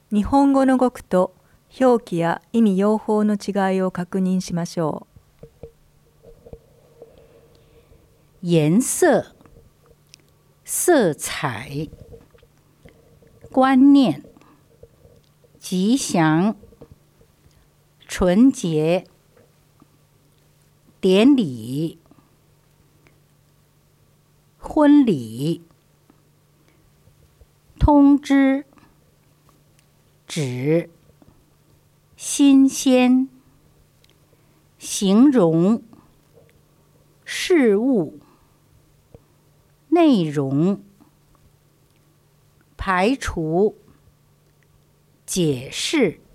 日本語の語句と表記や意味用法の違いを確認しましょう。颜色、色彩、观念、吉祥、纯洁、典礼、婚礼、通知、指、新鲜、形容、事物、内容、排除、解释、